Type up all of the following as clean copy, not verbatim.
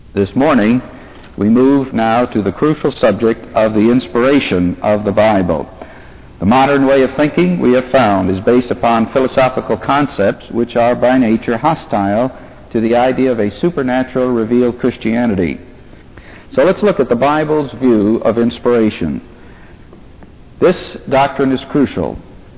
This morning, we move now to the crucial subject of the inspiration of the Bible. The modern way of thinking, we have found, is based upon philosophical concepts which are by nature hostile to the idea of a supernatural revealed Christianity. So let's look at the Bible's view of inspiration. This doctrine is crucial.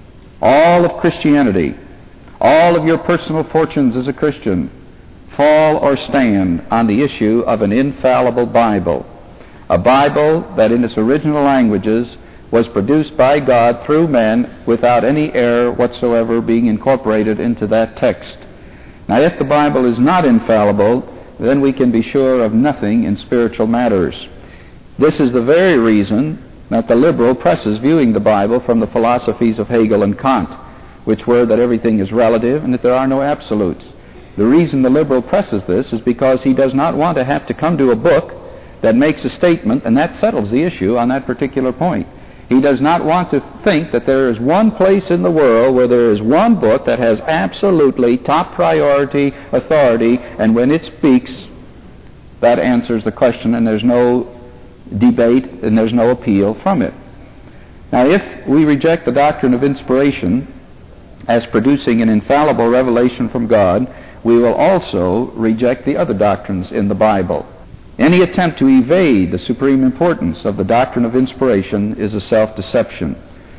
All of Christianity, all of your personal fortunes as a Christian, fall or stand on the issue of an infallible Bible. A Bible that in its original languages was produced by God through men without any error whatsoever being incorporated into that text. Now, if the Bible is not infallible, then we can be sure of nothing in spiritual matters. This is the very reason that the liberal presses viewing the Bible from the philosophies of Hegel and Kant, which were that everything is relative and that there are no absolutes. The reason the liberal presses this is because he does not want to have to come to a book that makes a statement and that settles the issue on that particular point. He does not want to think that there is one place in the world where there is one book that has absolutely top priority authority, and when it speaks, that answers the question and there's no debate and there's no appeal from it. Now, if we reject the doctrine of inspiration as producing an infallible revelation from God, we will also reject the other doctrines in the Bible. Any attempt to evade the supreme importance of the doctrine of inspiration is a self-deception.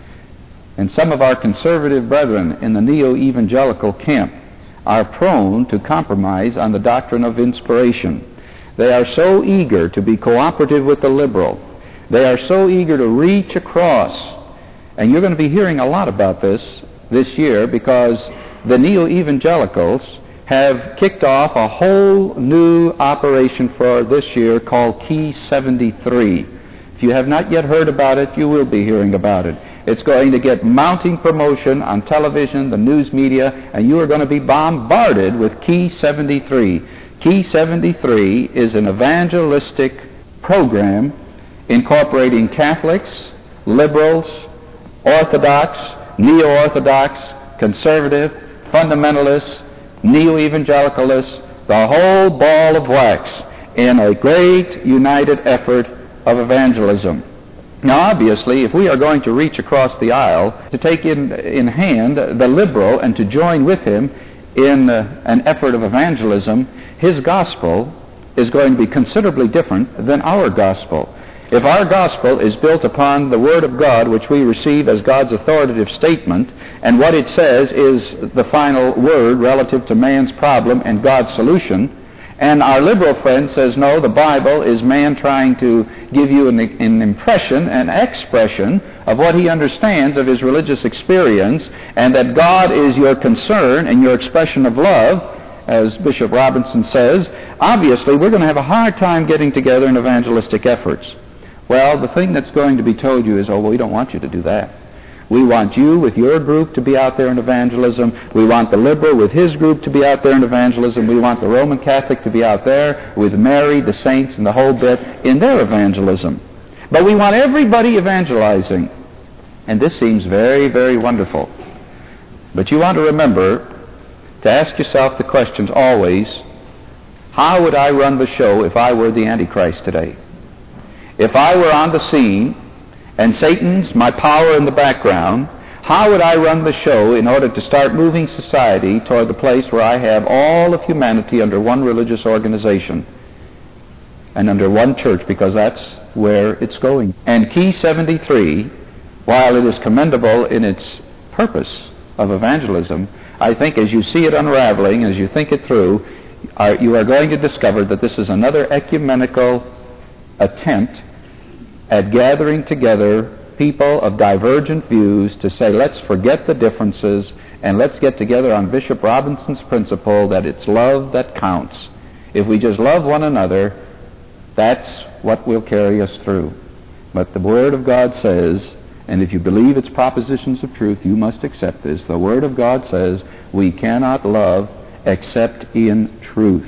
And some of our conservative brethren in the neo-evangelical camp are prone to compromise on the doctrine of inspiration. They are so eager to be cooperative with the liberal. They are so eager to reach across. And you're going to be hearing a lot about this year, because the neo-evangelicals have kicked off a whole new operation for this year called Key 73. If you have not yet heard about it, you will be hearing about it. It's going to get mounting promotion on television, the news media, and you are going to be bombarded with Key 73. Key 73 is an evangelistic program incorporating Catholics, liberals, Orthodox, neo-Orthodox, conservative, fundamentalists, neo-evangelicalists, the whole ball of wax in a great united effort of evangelism. Now, obviously, if we are going to reach across the aisle to take in hand the liberal and to join with him in an effort of evangelism, his gospel is going to be considerably different than our gospel. If our gospel is built upon the Word of God, which we receive as God's authoritative statement, and what it says is the final word relative to man's problem and God's solution, and our liberal friend says, no, the Bible is man trying to give you an impression, an expression of what he understands of his religious experience, and that God is your concern and your expression of love, as Bishop Robinson says, obviously we're going to have a hard time getting together in evangelistic efforts. Well, the thing that's going to be told you is, oh, well, we don't want you to do that. We want you with your group to be out there in evangelism. We want the liberal with his group to be out there in evangelism. We want the Roman Catholic to be out there with Mary, the saints, and the whole bit in their evangelism. But we want everybody evangelizing. And this seems very, very wonderful. But you want to remember to ask yourself the questions always, how would I run the show if I were the Antichrist today? If I were on the scene and Satan's my power in the background, how would I run the show in order to start moving society toward the place where I have all of humanity under one religious organization and under one church, because that's where it's going. And Key 73, while it is commendable in its purpose of evangelism, I think as you see it unraveling, as you think it through, you are going to discover that this is another ecumenical attempt at gathering together people of divergent views to say, let's forget the differences and let's get together on Bishop Robinson's principle that it's love that counts. If we just love one another, that's what will carry us through. But the Word of God says, and if you believe its propositions of truth, you must accept this. The Word of God says we cannot love except in truth.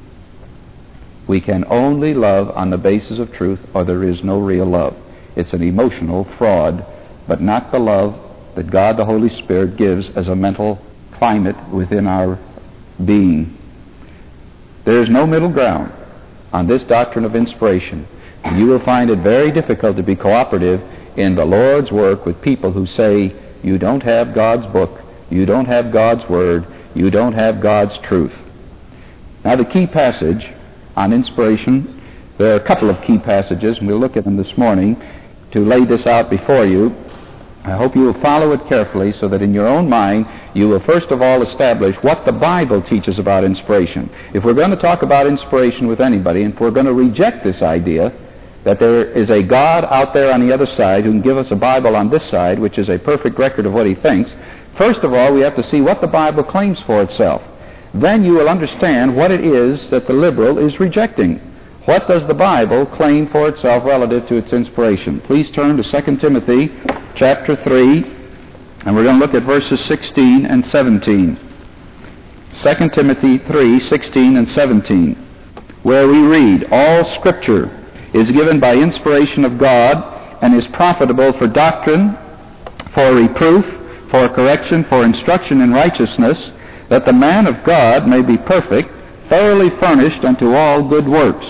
We can only love on the basis of truth, or there is no real love. It's an emotional fraud, but not the love that God the Holy Spirit gives as a mental climate within our being. There is no middle ground. on this doctrine of inspiration, you will find it very difficult to be cooperative in the Lord's work with people who say, you don't have God's book, you don't have God's Word, you don't have God's truth. Now, the key passage on inspiration, there are a couple of key passages, and we'll look at them this morning to lay this out before you. I hope you will follow it carefully so that in your own mind you will first of all establish what the Bible teaches about inspiration. If we're going to talk about inspiration with anybody, and if we're going to reject this idea that there is a God out there on the other side who can give us a Bible on this side, which is a perfect record of what he thinks, first of all we have to see what the Bible claims for itself. Then you will understand what it is that the liberal is rejecting. What does the Bible claim for itself relative to its inspiration? Please turn to 2 Timothy chapter 3, and we're going to look at verses 16 and 17. 2 Timothy 3, 16 and 17, where we read, all Scripture is given by inspiration of God and is profitable for doctrine, for reproof, for correction, for instruction in righteousness, that the man of God may be perfect, thoroughly furnished unto all good works.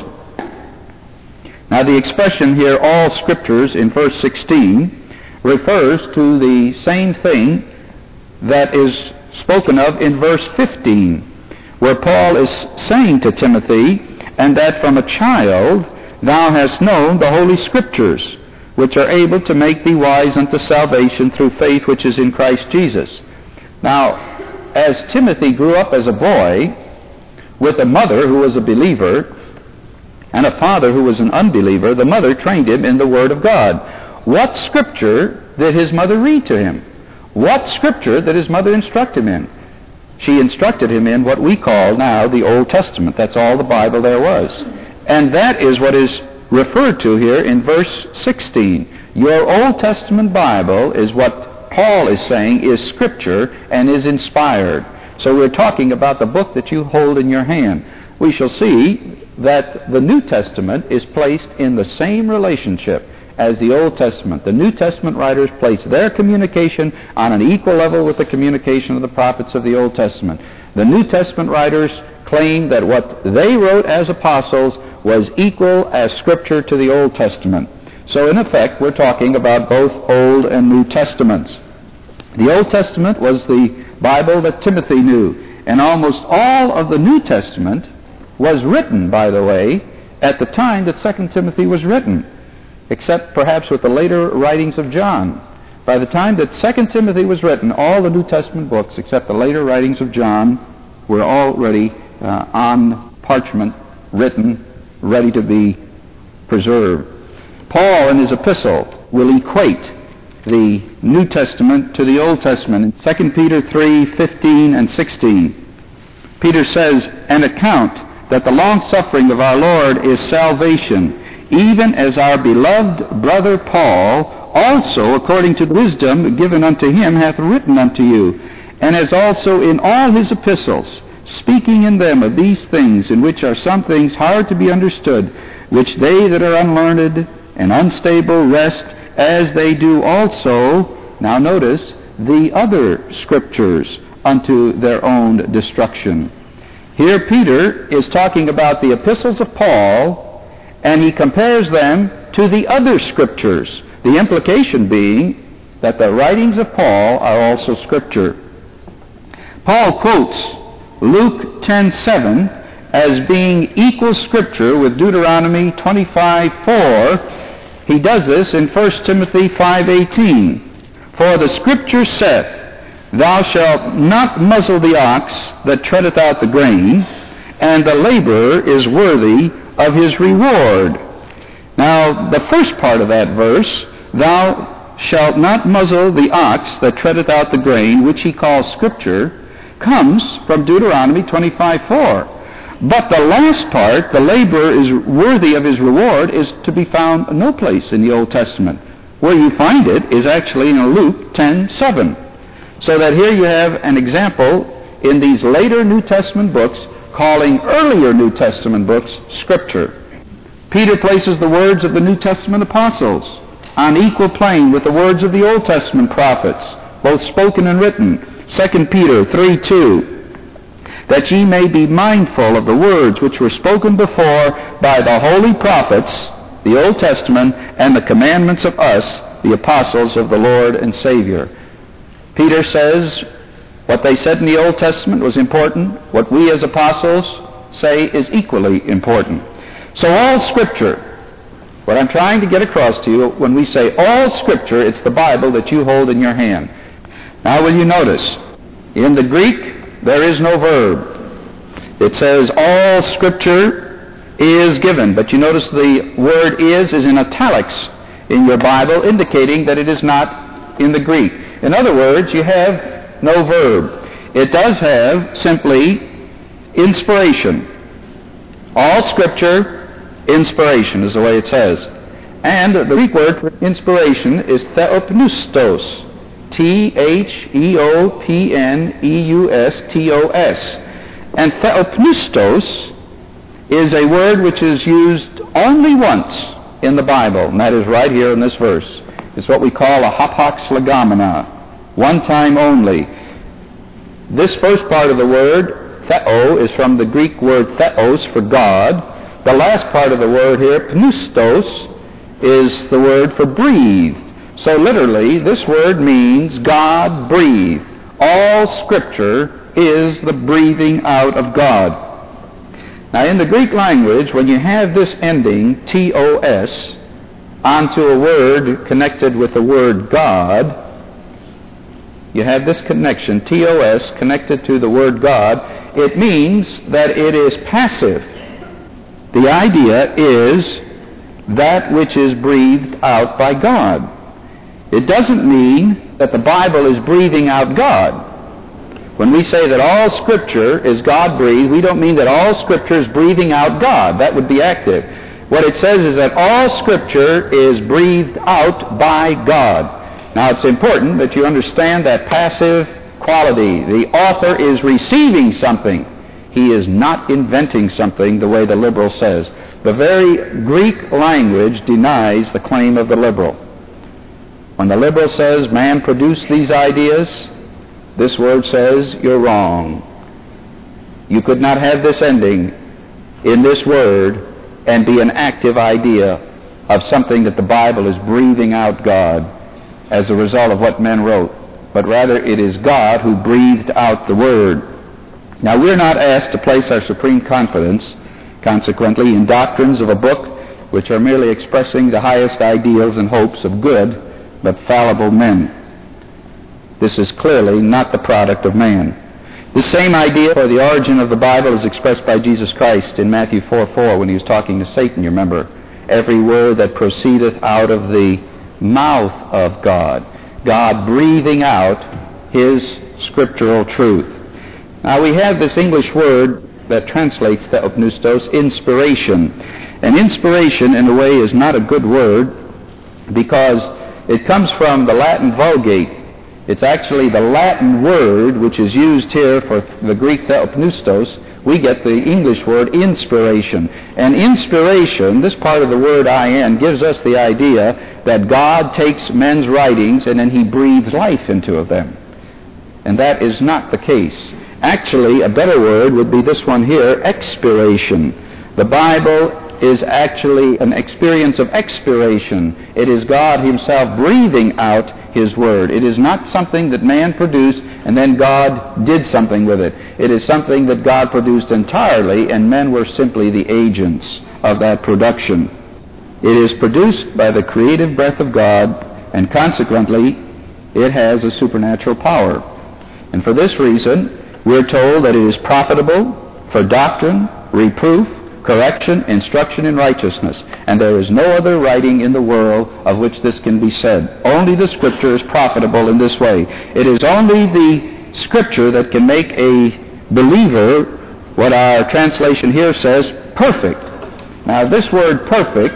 Now, the expression here, all Scriptures, in verse 16, refers to the same thing that is spoken of in verse 15, where Paul is saying to Timothy, and that from a child thou hast known the Holy Scriptures, which are able to make thee wise unto salvation through faith which is in Christ Jesus. Now, as Timothy grew up as a boy, with a mother who was a believer, and a father who was an unbeliever, the mother trained him in the Word of God. What Scripture did his mother read to him? What Scripture did his mother instruct him in? She instructed him in what we call now the Old Testament. That's all the Bible there was. And that is what is referred to here in verse 16. Your Old Testament Bible is what Paul is saying is Scripture and is inspired. So we're talking about the book that you hold in your hand. We shall see that the New Testament is placed in the same relationship as the Old Testament. The New Testament writers place their communication on an equal level with the communication of the prophets of the Old Testament. The New Testament writers claim that what they wrote as apostles was equal as Scripture to the Old Testament. So in effect, we're talking about both Old and New Testaments. The Old Testament was the Bible that Timothy knew, and almost all of the New Testament was written, by the way, at the time that 2 Timothy was written, except perhaps with the later writings of John. By the time that 2 Timothy was written, all the New Testament books, except the later writings of John, were already on parchment, written, ready to be preserved. Paul, in his epistle, will equate the New Testament to the Old Testament in 2 Peter 3, 15 and 16. Peter says, an account that the long-suffering of our Lord is salvation, even as our beloved brother Paul also, according to the wisdom given unto him, hath written unto you, and as also in all his epistles, speaking in them of these things, in which are some things hard to be understood, which they that are unlearned and unstable wrest, as they do also, now notice, the other Scriptures unto their own destruction. Here Peter is talking about the epistles of Paul, and he compares them to the other Scriptures, the implication being that the writings of Paul are also Scripture. Paul quotes Luke 10:7 as being equal Scripture with Deuteronomy 25:4. He does this in 1 Timothy 5:18. For the Scripture saith, thou shalt not muzzle the ox that treadeth out the grain, and the laborer is worthy of his reward. Now, the first part of that verse, thou shalt not muzzle the ox that treadeth out the grain, which he calls Scripture, comes from Deuteronomy 25:4. But the last part, the laborer is worthy of his reward, is to be found no place in the Old Testament. Where you find it is actually in Luke 10:7. So that here you have an example in these later New Testament books calling earlier New Testament books Scripture. Peter places the words of the New Testament apostles on equal plane with the words of the Old Testament prophets, both spoken and written. 2 Peter 3:2. that ye may be mindful of the words which were spoken before by the holy prophets, the Old Testament, and the commandments of us, the apostles of the Lord and Savior. Peter says what they said in the Old Testament was important. What we as apostles say is equally important. So all Scripture, what I'm trying to get across to you, when we say all Scripture, it's the Bible that you hold in your hand. Now will you notice, in the Greek, there is no verb. It says all Scripture is given, but you notice the word is in italics in your Bible, indicating that it is not in the Greek. In other words, you have no verb. It does have simply inspiration. All Scripture, inspiration is the way it says. And the Greek word for inspiration is theopneustos. Theopneustos. And theopneustos is a word which is used only once in the Bible, and that is right here in this verse. It's what we call a hapax legomena, one time only. This first part of the word, theo, is from the Greek word theos, for God. The last part of the word here, pneustos, is the word for breathe. So literally, this word means God breathed. All Scripture is the breathing out of God. Now, in the Greek language, when you have this ending, tos, onto a word connected with the word God, you have this connection, tos, connected to the word God, it means that it is passive. The idea is that which is breathed out by God. It doesn't mean that the Bible is breathing out God. When we say that all Scripture is God-breathed, we don't mean that all Scripture is breathing out God. That would be active. What it says is that all Scripture is breathed out by God. Now, it's important that you understand that passive quality. The author is receiving something. He is not inventing something the way the liberal says. The very Greek language denies the claim of the liberal. When the liberal says man produced these ideas, this word says you're wrong. You could not have this ending in this word and be an active idea of something that the Bible is breathing out God as a result of what men wrote. But rather it is God who breathed out the Word. Now we're not asked to place our supreme confidence, consequently, in doctrines of a book which are merely expressing the highest ideals and hopes of good but fallible men. This is clearly not the product of man. The same idea for the origin of the Bible is expressed by Jesus Christ in Matthew 4:4 when he was talking to Satan, you remember. Every word that proceedeth out of the mouth of God. God breathing out His scriptural truth. Now we have this English word that translates theopneustos, inspiration. And inspiration, in a way, is not a good word because it comes from the Latin Vulgate. It's actually the Latin word which is used here for the Greek theopneustos. We get the English word inspiration. And inspiration, this part of the word in, gives us the idea that God takes men's writings and then He breathes life into them. And that is not the case. Actually, a better word would be this one here, expiration. The Bible is actually an experience of expiration. It is God Himself breathing out His Word. It is not something that man produced and then God did something with it. It is something that God produced entirely and men were simply the agents of that production. It is produced by the creative breath of God, and consequently it has a supernatural power. And for this reason, we're told that it is profitable for doctrine, reproof, correction, instruction in righteousness. And there is no other writing in the world of which this can be said. Only the Scripture is profitable in this way. It is only the Scripture that can make a believer, what our translation here says, perfect. Now, this word perfect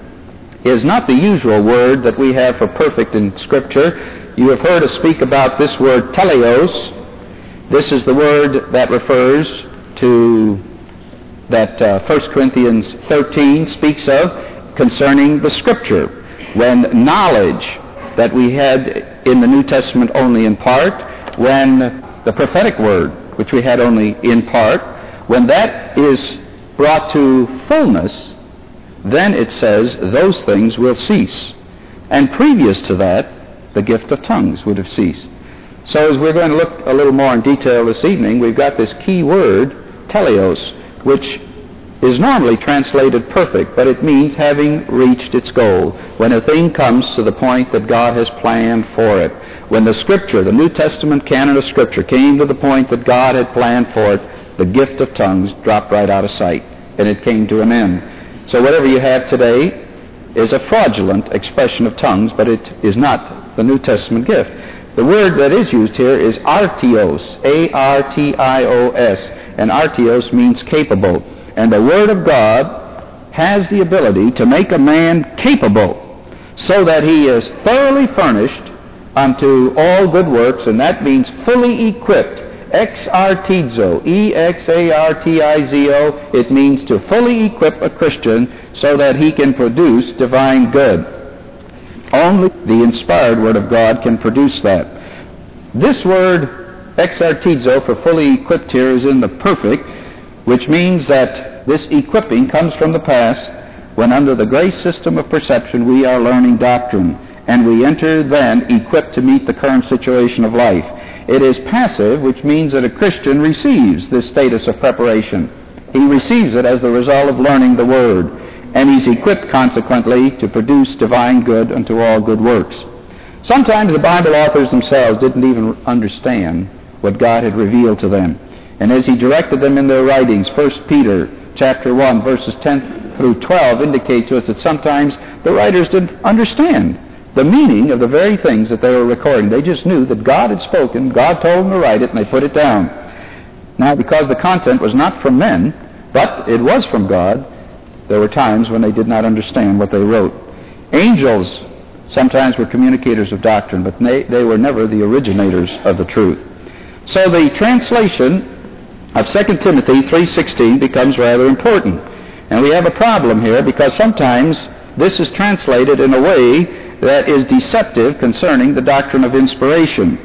is not the usual word that we have for perfect in Scripture. You have heard us speak about this word teleos. This is the word that refers to that 1 Corinthians 13 speaks of concerning the Scripture, when knowledge that we had in the New Testament only in part, when the prophetic word which we had only in part, when that is brought to fullness, then it says those things will cease. And previous to that, the gift of tongues would have ceased. So as we're going to look a little more in detail this evening, we've got this key word, teleos, which is normally translated perfect, but it means having reached its goal. When a thing comes to the point that God has planned for it. When the Scripture, the New Testament canon of Scripture, came to the point that God had planned for it, the gift of tongues dropped right out of sight, and it came to an end. So whatever you have today is a fraudulent expression of tongues, but it is not the New Testament gift. The word that is used here is artios, A-R-T-I-O-S, and artios means capable. And the Word of God has the ability to make a man capable so that he is thoroughly furnished unto all good works, and that means fully equipped. Exartizo, E-X-A-R-T-I-Z-O, it means to fully equip a Christian so that he can produce divine good. Only the inspired Word of God can produce that. This word, exartizo, for fully equipped here, is in the perfect, which means that this equipping comes from the past, when under the grace system of perception we are learning doctrine, and we enter then equipped to meet the current situation of life. It is passive, which means that a Christian receives this status of preparation. He receives it as the result of learning the Word, and he's equipped consequently to produce divine good unto all good works. Sometimes the Bible authors themselves didn't even understand what God had revealed to them. And as he directed them in their writings, 1 Peter chapter 1, verses 10 through 12 indicate to us that sometimes the writers didn't understand the meaning of the very things that they were recording. They just knew that God had spoken, God told them to write it, and they put it down. Now, because the content was not from men, but it was from God, there were times when they did not understand what they wrote. Angels sometimes were communicators of doctrine, but they were never the originators of the truth. So the translation of 2 Timothy 3:16 becomes rather important. And we have a problem here because sometimes this is translated in a way that is deceptive concerning the doctrine of inspiration.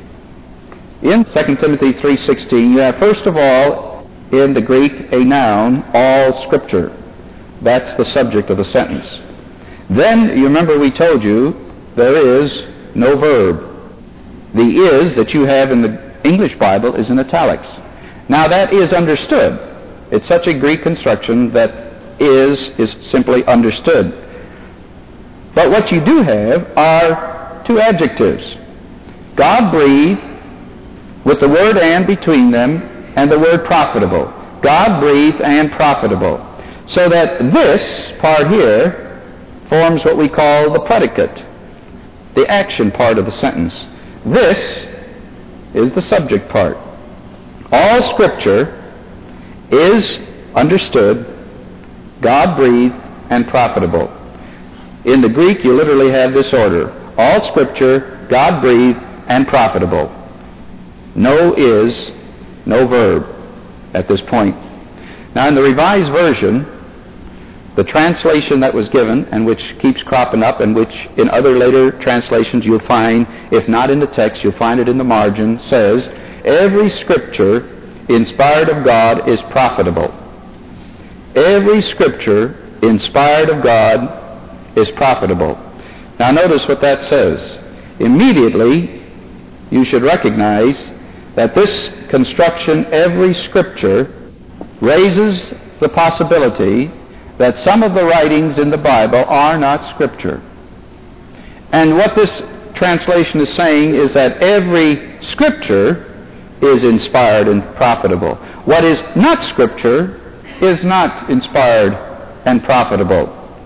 In 2 Timothy 3:16, you have first of all in the Greek a noun, all Scripture. That's the subject of the sentence. Then, you remember we told you, there is no verb. The is that you have in the English Bible is in italics. Now that is understood. It's such a Greek construction that is simply understood. But what you do have are two adjectives. God breathed with the word and between them and the word profitable. God breathed and profitable. So that this part here forms what we call the predicate, the action part of the sentence. This is the subject part. All Scripture is understood, God-breathed, and profitable. In the Greek, you literally have this order. All Scripture, God-breathed, and profitable. No is, no verb at this point. Now, in the Revised Version, the translation that was given, and which keeps cropping up, and which in other later translations you'll find, if not in the text, you'll find it in the margin, says, every Scripture inspired of God is profitable. Every Scripture inspired of God is profitable. Now notice what that says. Immediately, you should recognize that this construction, every Scripture, raises the possibility that some of the writings in the Bible are not Scripture. And what this translation is saying is that every Scripture is inspired and profitable. What is not Scripture is not inspired and profitable.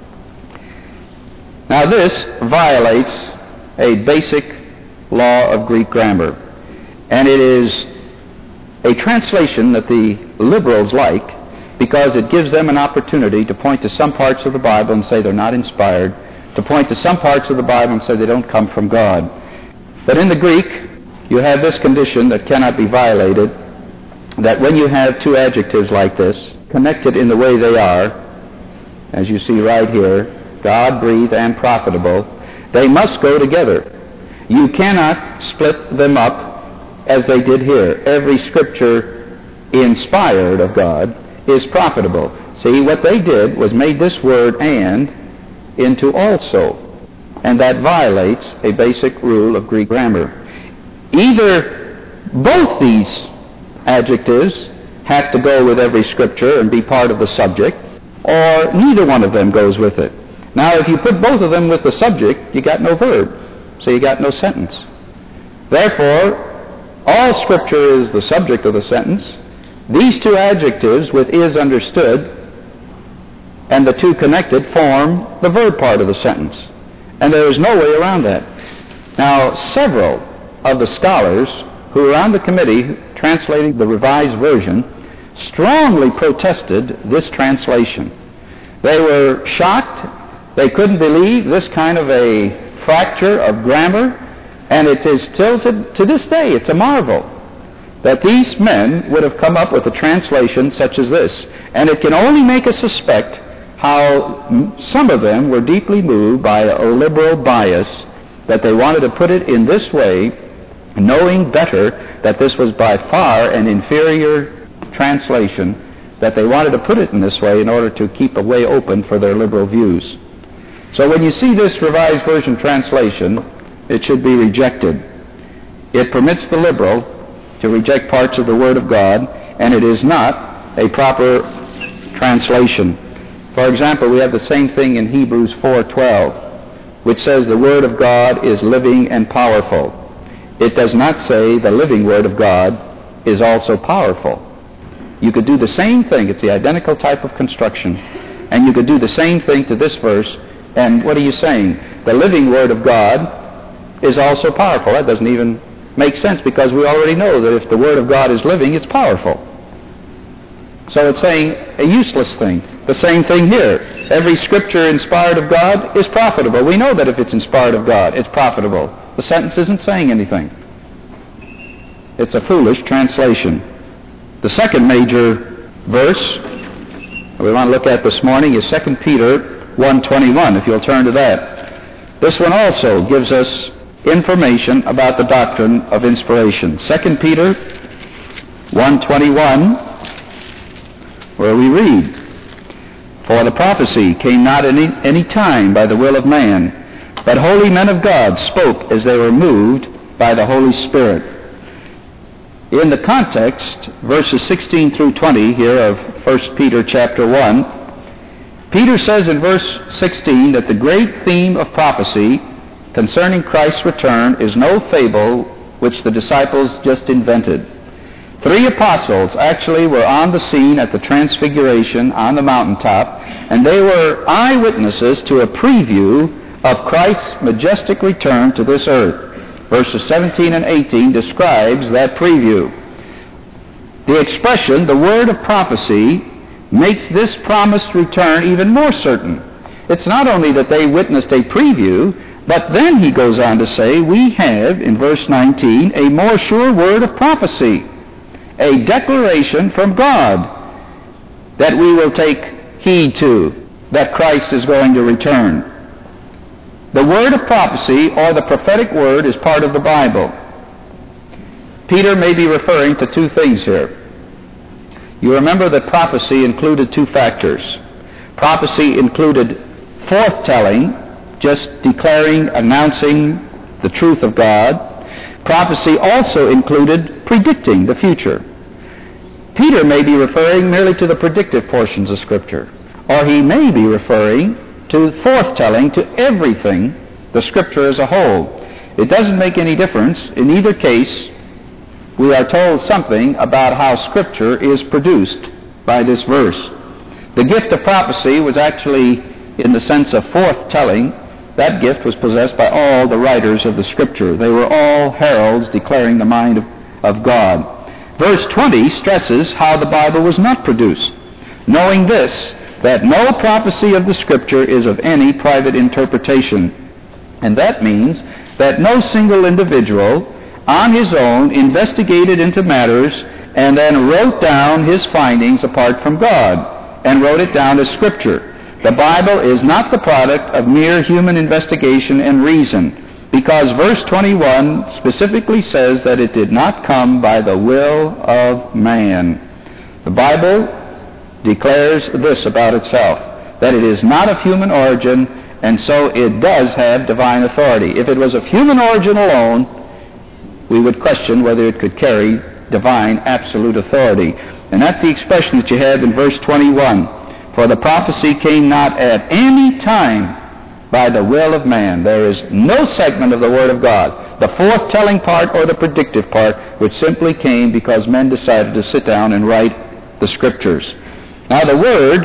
Now this violates a basic law of Greek grammar. And it is a translation that the liberals like because it gives them an opportunity to point to some parts of the Bible and say they're not inspired, to point to some parts of the Bible and say they don't come from God. But in the Greek, you have this condition that cannot be violated, that when you have two adjectives like this, connected in the way they are, as you see right here, God-breathed and profitable, they must go together. You cannot split them up as they did here. Every Scripture inspired of God is profitable. See, what they did was made this word "and" into "also," and that violates a basic rule of Greek grammar. Either both these adjectives have to go with every Scripture and be part of the subject, or neither one of them goes with it. Now, if you put both of them with the subject, you got no verb, so you got no sentence. Therefore, all Scripture is the subject of the sentence. These two adjectives, with "is" understood, and the two connected, form the verb part of the sentence. And there is no way around that. Now, several of the scholars who were on the committee translating the Revised Version strongly protested this translation. They were shocked. They couldn't believe this kind of a fracture of grammar, and it is still to this day, it's a marvel that these men would have come up with a translation such as this. And it can only make us suspect how some of them were deeply moved by a liberal bias, that they wanted to put it in this way, knowing better that this was by far an inferior translation, that they wanted to put it in this way in order to keep a way open for their liberal views. So when you see this Revised Version translation, it should be rejected. It permits the liberal to reject parts of the Word of God, and it is not a proper translation. For example, we have the same thing in Hebrews 4:12, which says the Word of God is living and powerful. It does not say the living Word of God is also powerful. You could do the same thing. It's the identical type of construction. And you could do the same thing to this verse. And what are you saying? The living Word of God is also powerful. That doesn't even make sense, because we already know that if the Word of God is living, it's powerful. So it's saying a useless thing. The same thing here. Every Scripture inspired of God is profitable. We know that if it's inspired of God, it's profitable. The sentence isn't saying anything. It's a foolish translation. The second major verse we want to look at this morning is 2 Peter 1:21, if you'll turn to that. This one also gives us information about the doctrine of inspiration. 2 Peter 1:21, where we read, "For the prophecy came not in any time by the will of man, but holy men of God spoke as they were moved by the Holy Spirit." In the context, verses 16 through 20 here of 1 Peter chapter 1, Peter says in verse 16 that the great theme of prophecy concerning Christ's return is no fable which the disciples just invented. 3 apostles actually were on the scene at the Transfiguration on the mountaintop, and they were eyewitnesses to a preview of Christ's majestic return to this earth. Verses 17 and 18 describes that preview. The expression, the word of prophecy, makes this promised return even more certain. It's not only that they witnessed a preview, but then he goes on to say, we have, in verse 19, a more sure word of prophecy, a declaration from God that we will take heed to, that Christ is going to return. The word of prophecy, or the prophetic word, is part of the Bible. Peter may be referring to 2 things here. You remember that prophecy included 2 factors. Prophecy included forthtelling, just declaring, announcing the truth of God. Prophecy also included predicting the future. Peter may be referring merely to the predictive portions of Scripture, or he may be referring to forthtelling, to everything, the Scripture as a whole. It doesn't make any difference. In either case, we are told something about how Scripture is produced by this verse. The gift of prophecy was actually, in the sense of forthtelling, that gift was possessed by all the writers of the Scripture. They were all heralds declaring the mind of God. Verse 20 stresses how the Bible was not produced, knowing this, that no prophecy of the Scripture is of any private interpretation. And that means that no single individual on his own investigated into matters and then wrote down his findings apart from God and wrote it down as Scripture. The Bible is not the product of mere human investigation and reason. Because verse 21 specifically says that it did not come by the will of man. The Bible declares this about itself, that it is not of human origin, and so it does have divine authority. If it was of human origin alone, we would question whether it could carry divine absolute authority. And that's the expression that you have in verse 21. For the prophecy came not at any time by the will of man. There is no segment of the Word of God, the foretelling part or the predictive part, which simply came because men decided to sit down and write the Scriptures. Now the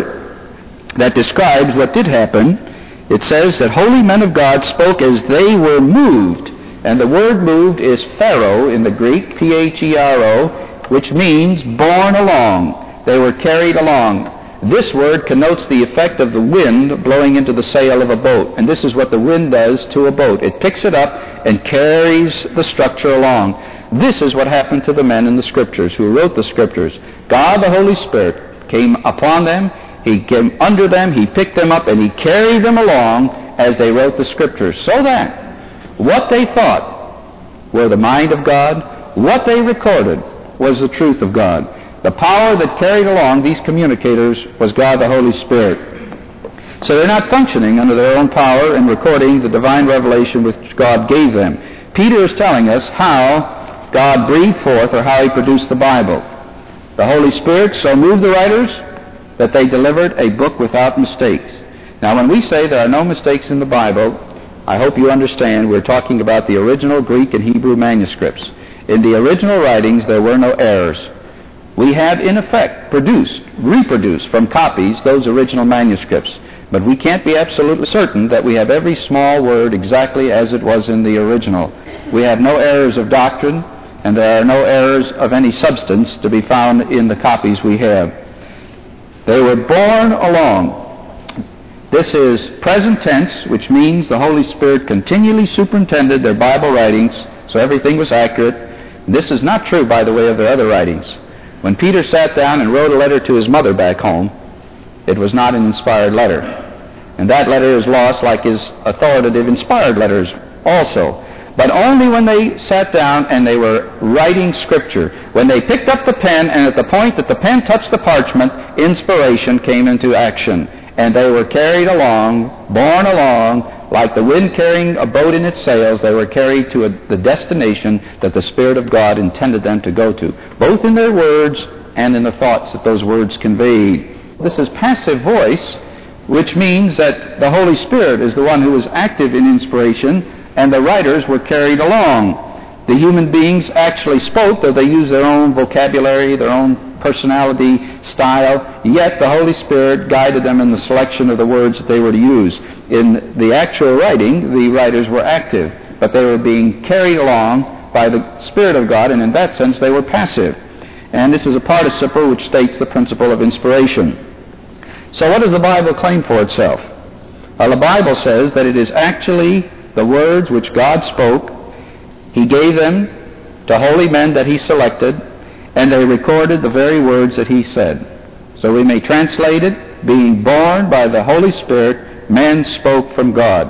word that describes what did happen, it says that holy men of God spoke as they were moved. And the word moved is phero in the Greek, P-H-E-R-O, which means borne along. They were carried along. This word connotes the effect of the wind blowing into the sail of a boat. And this is what the wind does to a boat. It picks it up and carries the structure along. This is what happened to the men in the Scriptures who wrote the Scriptures. God, the Holy Spirit, came upon them. He came under them. He picked them up and he carried them along as they wrote the Scriptures. So that what they thought were the mind of God. What they recorded was the truth of God. The power that carried along these communicators was God the Holy Spirit. So they're not functioning under their own power and recording the divine revelation which God gave them. Peter is telling us how God breathed forth, or how he produced the Bible. The Holy Spirit so moved the writers that they delivered a book without mistakes. Now when we say there are no mistakes in the Bible, I hope you understand we're talking about the original Greek and Hebrew manuscripts. In the original writings there were no errors. We have in effect reproduced from copies those original manuscripts, but we can't be absolutely certain that we have every small word exactly as it was in the original. We have no errors of doctrine, and there are no errors of any substance to be found in the copies we have. They were borne along. This is present tense, which means the Holy Spirit continually superintended their Bible writings, so everything was accurate. This is not true, by the way, of their other writings. When Peter sat down and wrote a letter to his mother back home, it was not an inspired letter. And that letter is lost like his authoritative inspired letters also. But only when they sat down and they were writing Scripture. When they picked up the pen, and at the point that the pen touched the parchment, inspiration came into action. And they were carried along, borne along, like the wind carrying a boat in its sails. They were carried to the destination that the Spirit of God intended them to go to, both in their words and in the thoughts that those words conveyed. This is passive voice, which means that the Holy Spirit is the one who was active in inspiration, and the writers were carried along. The human beings actually spoke, though they used their own vocabulary, their own personality, style, yet the Holy Spirit guided them in the selection of the words that they were to use. In the actual writing, the writers were active, but they were being carried along by the Spirit of God, and in that sense they were passive. And this is a participle which states the principle of inspiration. So what does the Bible claim for itself? Well, the Bible says that it is actually the words which God spoke. He gave them to holy men that he selected, and they recorded the very words that he said. So we may translate it, being born by the Holy Spirit, men spoke from God.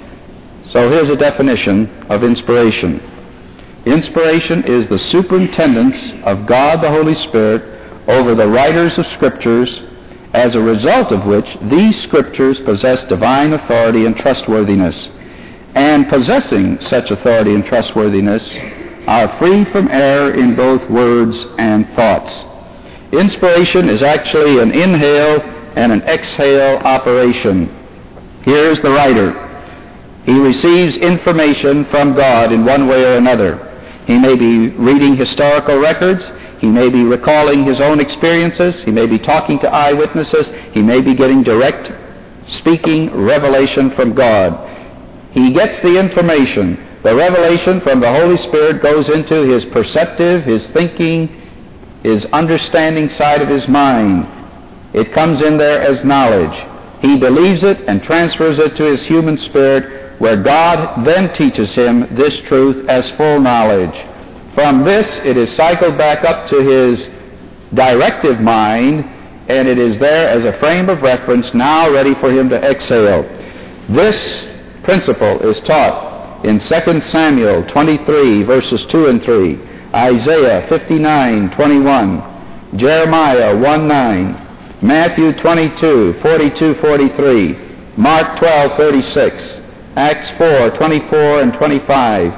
So here's a definition of inspiration. Inspiration is the superintendence of God the Holy Spirit over the writers of Scriptures, as a result of which these Scriptures possess divine authority and trustworthiness. And possessing such authority and trustworthiness are free from error in both words and thoughts. Inspiration is actually an inhale and an exhale operation. Here's the writer. He receives information from God in one way or another. He may be reading historical records. He may be recalling his own experiences. He may be talking to eyewitnesses. He may be getting direct speaking revelation from God. He gets the information. The revelation from the Holy Spirit goes into his perceptive, his thinking, his understanding side of his mind. It comes in there as knowledge. He believes it and transfers it to his human spirit, where God then teaches him this truth as full knowledge. From this, it is cycled back up to his directive mind, and it is there as a frame of reference, now ready for him to exhale. This principle is taught in 2 Samuel 23, verses 2 and 3, Isaiah 59:21, Jeremiah 1:9, Matthew 22:42-43, Mark 12:36, Acts 4:24 and 25,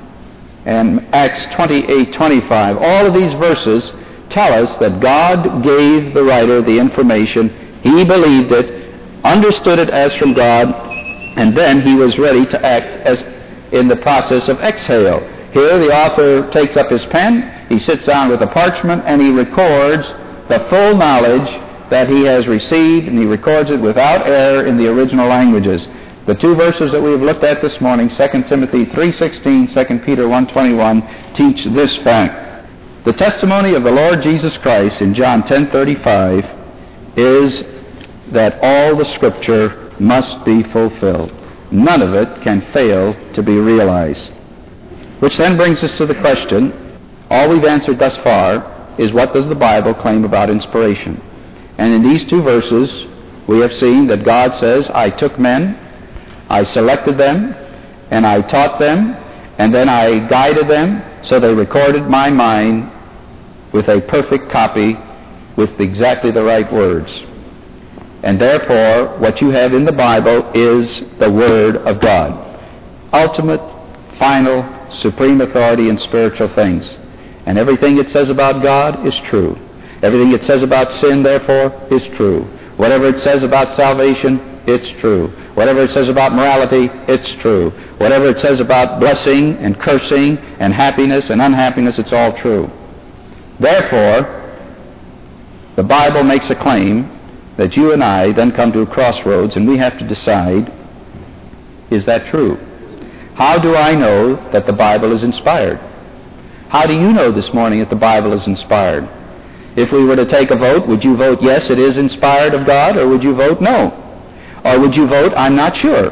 and Acts 28:25. All of these verses tell us that God gave the writer the information. He believed it, understood it as from God, and then he was ready to act as in the process of exhale. Here the author takes up his pen, he sits down with a parchment, and he records the full knowledge that he has received, and he records it without error in the original languages. The two verses that we have looked at this morning, 2 Timothy 3:16, 2 Peter 1:21, teach this fact. The testimony of the Lord Jesus Christ in John 10:35 is that all the Scripture must be fulfilled. None of it can fail to be realized. Which then brings us to the question, all we've answered thus far is, what does the Bible claim about inspiration? And in these two verses, we have seen that God says, I took men, I selected them, and I taught them, and then I guided them, so they recorded my mind with a perfect copy with exactly the right words. And therefore, what you have in the Bible is the Word of God. Ultimate, final, supreme authority in spiritual things. And everything it says about God is true. Everything it says about sin, therefore, is true. Whatever it says about salvation, it's true. Whatever it says about morality, it's true. Whatever it says about blessing and cursing and happiness and unhappiness, it's all true. Therefore, the Bible makes a claim that you and I then come to a crossroads, and we have to decide, is that true? How do I know that the Bible is inspired? How do you know this morning that the Bible is inspired? If we were to take a vote, would you vote yes, it is inspired of God, or would you vote no? Or would you vote, I'm not sure?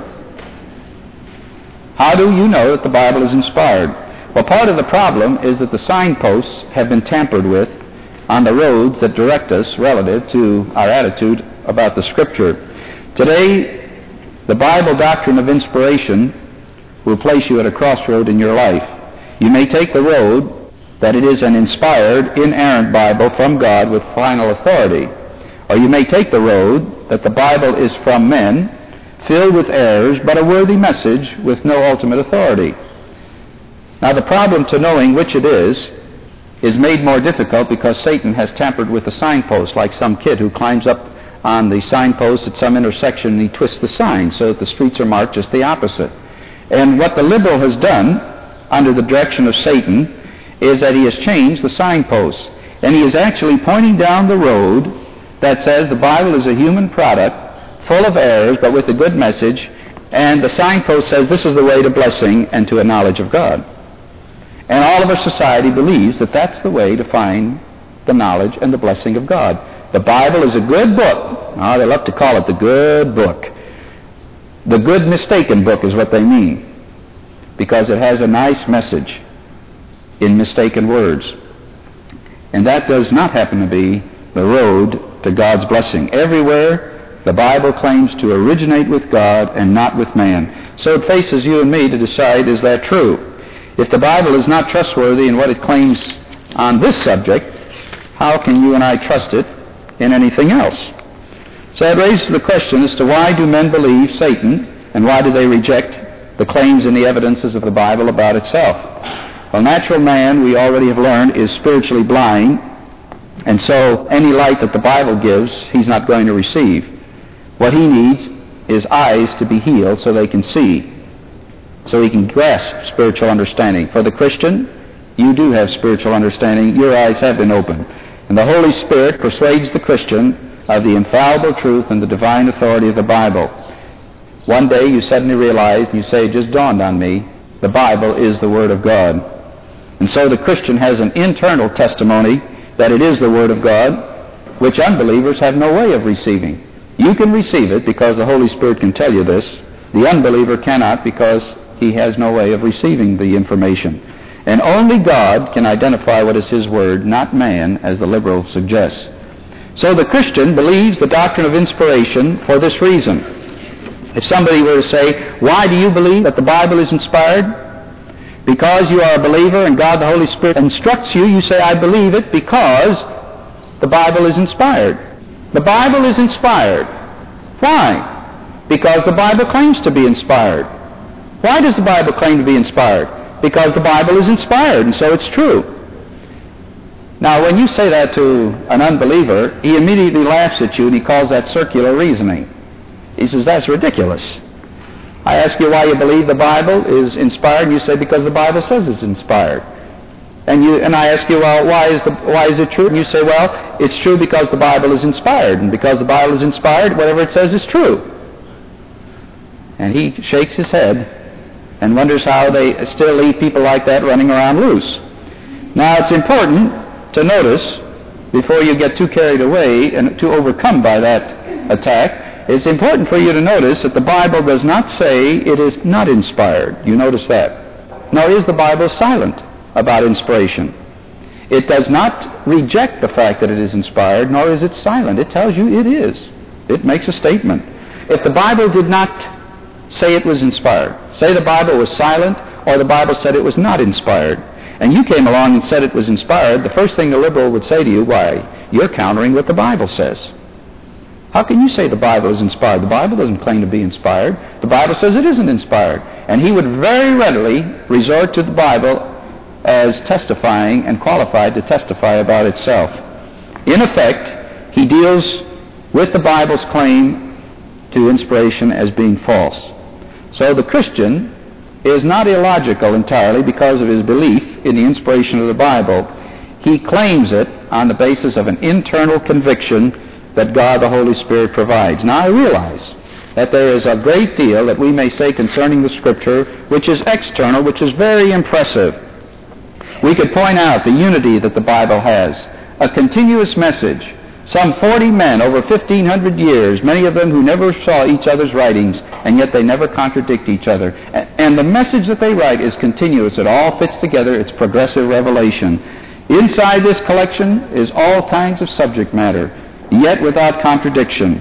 How do you know that the Bible is inspired? Well, part of the problem is that the signposts have been tampered with on the roads that direct us relative to our attitude about the Scripture. Today, the Bible doctrine of inspiration will place you at a crossroad in your life. You may take the road that it is an inspired, inerrant Bible from God with final authority. Or you may take the road that the Bible is from men, filled with errors, but a worthy message with no ultimate authority. Now, the problem to knowing which it is made more difficult because Satan has tampered with the signpost, like some kid who climbs up on the signpost at some intersection and he twists the sign so that the streets are marked just the opposite. And what the liberal has done, under the direction of Satan, is that he has changed the signposts. And he is actually pointing down the road that says the Bible is a human product, full of errors, but with a good message, and the signpost says this is the way to blessing and to a knowledge of God. And all of our society believes that that's the way to find the knowledge and the blessing of God. The Bible is a good book. Oh, they love to call it the good book. The good mistaken book is what they mean, because it has a nice message in mistaken words. And that does not happen to be the road to God's blessing. Everywhere, the Bible claims to originate with God and not with man. So it faces you and me to decide, is that true? If the Bible is not trustworthy in what it claims on this subject, how can you and I trust it in anything else? So it raises the question as to why do men believe Satan, and why do they reject the claims and the evidences of the Bible about itself? Well, natural man, we already have learned, is spiritually blind, and so any light that the Bible gives, he's not going to receive. What he needs is eyes to be healed so they can see, so he can grasp spiritual understanding. For the Christian, you do have spiritual understanding. Your eyes have been opened. And the Holy Spirit persuades the Christian of the infallible truth and the divine authority of the Bible. One day you suddenly realize, and you say, it just dawned on me, the Bible is the Word of God. And so the Christian has an internal testimony that it is the Word of God, which unbelievers have no way of receiving. You can receive it because the Holy Spirit can tell you this. The unbeliever cannot because he has no way of receiving the information. And only God can identify what is His Word, not man, as the liberal suggests. So the Christian believes the doctrine of inspiration for this reason. If somebody were to say, why do you believe that the Bible is inspired? Because you are a believer and God the Holy Spirit instructs you, you say, I believe it because the Bible is inspired. The Bible is inspired. Why? Because the Bible claims to be inspired. Why does the Bible claim to be inspired? Because the Bible is inspired, and so it's true. Now, when you say that to an unbeliever, he immediately laughs at you and he calls that circular reasoning. He says, that's ridiculous. I ask you why you believe the Bible is inspired, and you say, because the Bible says it's inspired. And I ask you, well, why is it true? And you say, well, it's true because the Bible is inspired. And because the Bible is inspired, whatever it says is true. And he shakes his head and wonders how they still leave people like that running around loose. Now, it's important to notice, before you get too carried away and too overcome by that attack, it's important for you to notice that the Bible does not say it is not inspired. You notice that. Nor is the Bible silent about inspiration. It does not reject the fact that it is inspired, nor is it silent. It tells you it is. It makes a statement. If the Bible did not say it was inspired, say the Bible was silent, or the Bible said it was not inspired, and you came along and said it was inspired, the first thing the liberal would say to you, why, you're countering what the Bible says. How can you say the Bible is inspired? The Bible doesn't claim to be inspired. The Bible says it isn't inspired. And he would very readily resort to the Bible as testifying and qualified to testify about itself. In effect, he deals with the Bible's claim to inspiration as being false. So the Christian is not illogical entirely because of his belief in the inspiration of the Bible. He claims it on the basis of an internal conviction that God the Holy Spirit provides. Now I realize that there is a great deal that we may say concerning the Scripture which is external, which is very impressive. We could point out the unity that the Bible has, a continuous message. Some 40 men over 1,500 years, many of them who never saw each other's writings, and yet they never contradict each other. And the message that they write is continuous. It all fits together. It's progressive revelation. Inside this collection is all kinds of subject matter, yet without contradiction.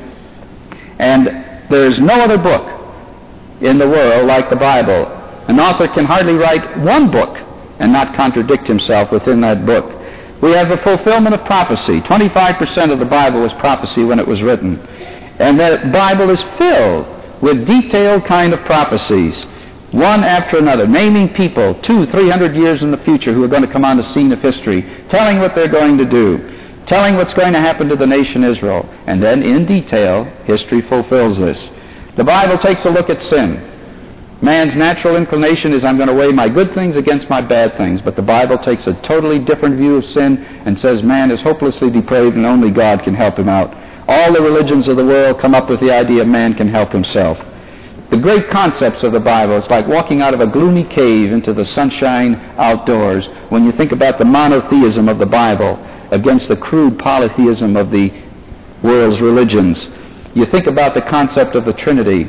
And there is no other book in the world like the Bible. An author can hardly write one book and not contradict himself within that book. We have the fulfillment of prophecy. 25% of the Bible was prophecy when it was written. And the Bible is filled with detailed kind of prophecies, one after another, naming people 200-300 years in the future who are going to come on the scene of history, telling what they're going to do, telling what's going to happen to the nation Israel. And then, in detail, history fulfills this. The Bible takes a look at sin. Man's natural inclination is, I'm going to weigh my good things against my bad things. But the Bible takes a totally different view of sin and says man is hopelessly depraved and only God can help him out. All the religions of the world come up with the idea man can help himself. The great concepts of the Bible, it's like walking out of a gloomy cave into the sunshine outdoors when you think about the monotheism of the Bible against the crude polytheism of the world's religions. You think about the concept of the Trinity,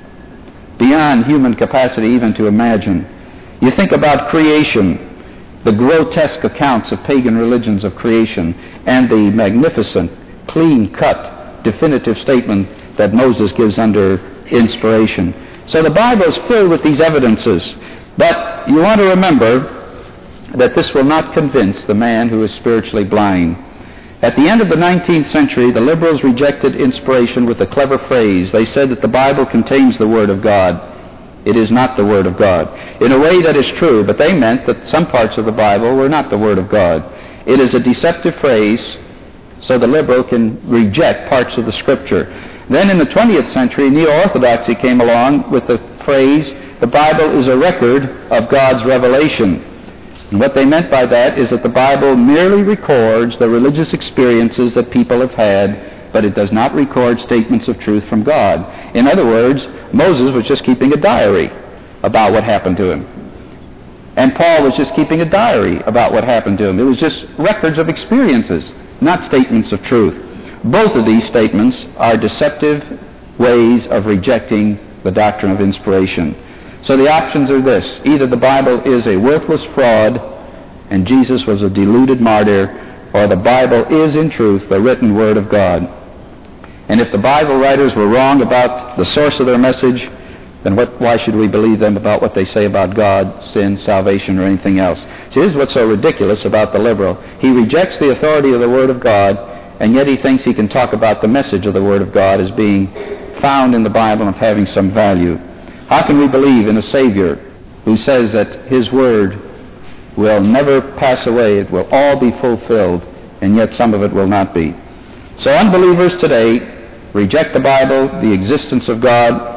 beyond human capacity even to imagine. You think about creation, the grotesque accounts of pagan religions of creation, and the magnificent, clean-cut, definitive statement that Moses gives under inspiration. So the Bible is filled with these evidences. But you want to remember that this will not convince the man who is spiritually blind. At the end of the 19th century, the liberals rejected inspiration with a clever phrase. They said that the Bible contains the Word of God. It is not the Word of God. In a way that is true, but they meant that some parts of the Bible were not the Word of God. It is a deceptive phrase, so the liberal can reject parts of the Scripture. Then in the 20th century, neo-orthodoxy came along with the phrase, the Bible is a record of God's revelation. And what they meant by that is that the Bible merely records the religious experiences that people have had, but it does not record statements of truth from God. In other words, Moses was just keeping a diary about what happened to him. And Paul was just keeping a diary about what happened to him. It was just records of experiences, not statements of truth. Both of these statements are deceptive ways of rejecting the doctrine of inspiration. So the options are this. Either the Bible is a worthless fraud and Jesus was a deluded martyr, or the Bible is in truth the written Word of God. And if the Bible writers were wrong about the source of their message, then why should we believe them about what they say about God, sin, salvation, or anything else? See, this is what's so ridiculous about the liberal. He rejects the authority of the Word of God, and yet he thinks he can talk about the message of the Word of God as being found in the Bible and having some value. How can we believe in a Savior who says that His Word will never pass away, it will all be fulfilled, and yet some of it will not be? So unbelievers today reject the Bible, the existence of God,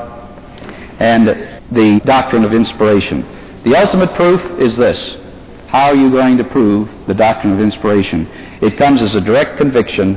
and the doctrine of inspiration. The ultimate proof is this. How are you going to prove the doctrine of inspiration? It comes as a direct conviction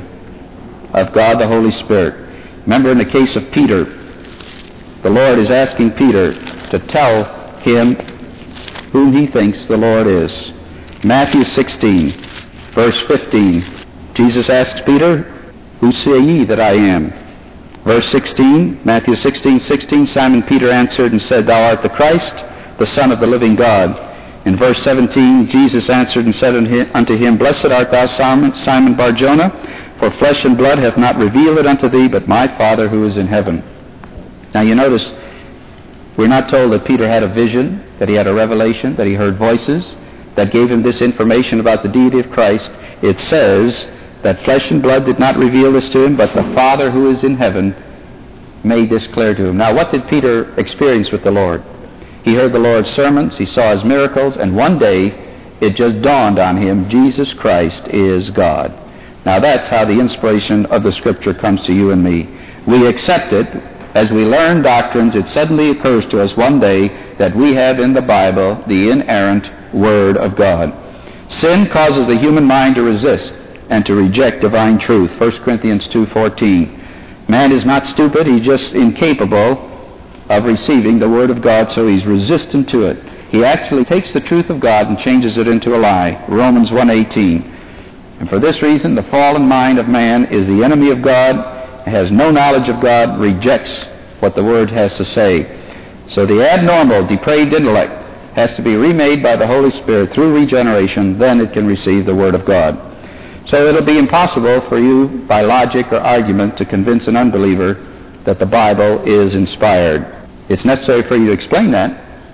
of God the Holy Spirit. Remember, in the case of Peter, the Lord is asking Peter to tell him whom he thinks the Lord is. Matthew 16, verse 15. Jesus asks Peter, "Who say ye that I am?" Verse 16, Matthew 16:16, Simon Peter answered and said, "Thou art the Christ, the Son of the living God." In verse 17, Jesus answered and said unto him, "Blessed art thou, Simon Bar-Jonah, for flesh and blood hath not revealed it unto thee, but my Father who is in heaven." Now you notice, we're not told that Peter had a vision, that he had a revelation, that he heard voices that gave him this information about the deity of Christ. It says that flesh and blood did not reveal this to him, but the Father who is in heaven made this clear to him. Now, what did Peter experience with the Lord? He heard the Lord's sermons, he saw His miracles, and one day it just dawned on him, Jesus Christ is God. Now, that's how the inspiration of the Scripture comes to you and me. We accept it. As we learn doctrines, it suddenly occurs to us one day that we have in the Bible the inerrant Word of God. Sin causes the human mind to resist and to reject divine truth. 1 Corinthians 2:14. Man is not stupid, he's just incapable of receiving the Word of God, so he's resistant to it. He actually takes the truth of God and changes it into a lie. Romans 1:18. And for this reason, the fallen mind of man is the enemy of God, has no knowledge of God, rejects what the Word has to say. So the abnormal, depraved intellect has to be remade by the Holy Spirit through regeneration, then it can receive the Word of God. So it'll be impossible for you, by logic or argument, to convince an unbeliever that the Bible is inspired. It's necessary for you to explain that,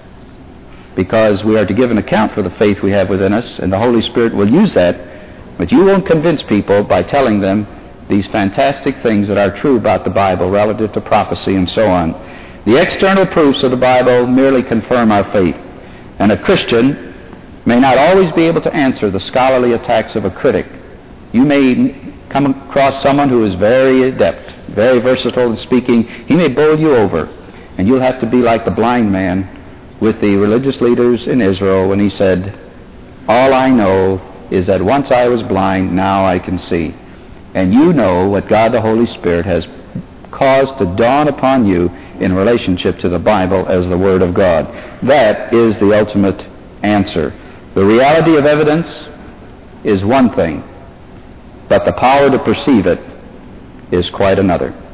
because we are to give an account for the faith we have within us, and the Holy Spirit will use that. But you won't convince people by telling them these fantastic things that are true about the Bible relative to prophecy and so on. The external proofs of the Bible merely confirm our faith, and a Christian may not always be able to answer the scholarly attacks of a critic. You may come across someone who is very adept, very versatile in speaking. He may bowl you over, and you'll have to be like the blind man with the religious leaders in Israel when he said, "All I know is that once I was blind, now I can see." And you know what God the Holy Spirit has caused to dawn upon you in relationship to the Bible as the Word of God. That is the ultimate answer. The reality of evidence is one thing, but the power to perceive it is quite another.